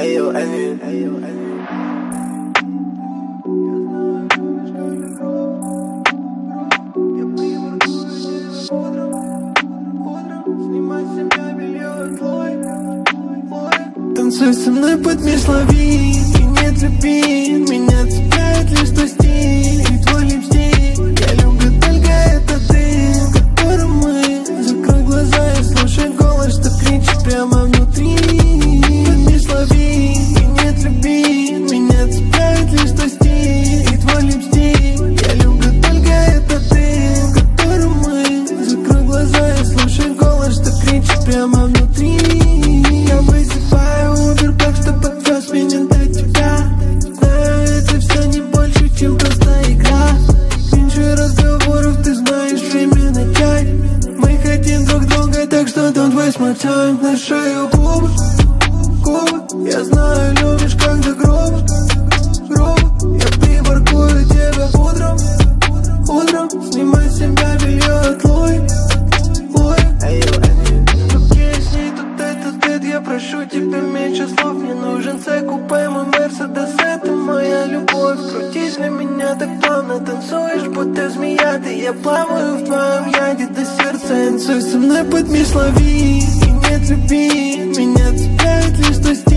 Танцуй со мной под миш, лови и не трепи. Меня цепляет лишь твой стиль и твой липстик. Я люблю только этот дым, которым мы. Закрой глаза и слушай голос, что кричит прямо внутри. Под миш, лови и не трепи. Меня цепляет лишь твой стиль и твой липстик. Я люблю только этот дым, которым мы. Закрой глаза и слушай голос, что кричит прямо внутри. Я высыпаю Uber, так что подвез меня до тебя. Знаю, это все не больше, чем просто игра. Меньше разговоров, ты знаешь, время начать. Мы хотим друг друга, так что don't waste my time. На шею губы, губы. Я знаю, любишь, когда грубо, грубо. Я припаркую тебя утром, утром. Снимай с себя белье от Луи, Луи. Я прошу тебя меньше слов, мне нужен C-купе, мой Мерседес, это моя любовь. Крутись для меня так плавно, танцуешь, будто змея. Ты, я плаваю в твоем яде до сердца. Танцуй со мной под миш, лови и не трепи. Меня цепляет лишь твой стиль